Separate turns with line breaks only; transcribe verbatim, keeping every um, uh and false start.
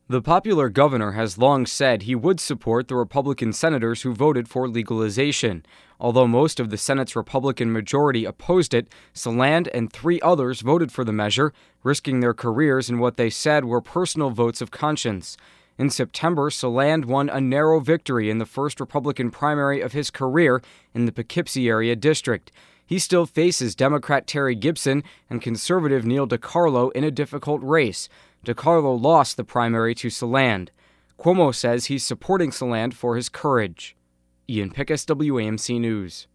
The popular governor has long said he would support the Republican senators who voted for legalization. Although most of the Senate's Republican majority opposed it, Saland and three others voted for the measure, risking their careers in what they said were personal votes of conscience. In September, Saland won a narrow victory in the first Republican primary of his career in the Poughkeepsie area district. He still faces Democrat Terry Gibson and conservative Neil DiCarlo in a difficult race. DiCarlo lost the primary to Saland. Cuomo says he's supporting Saland for his courage. Ian Pickus, W A M C News.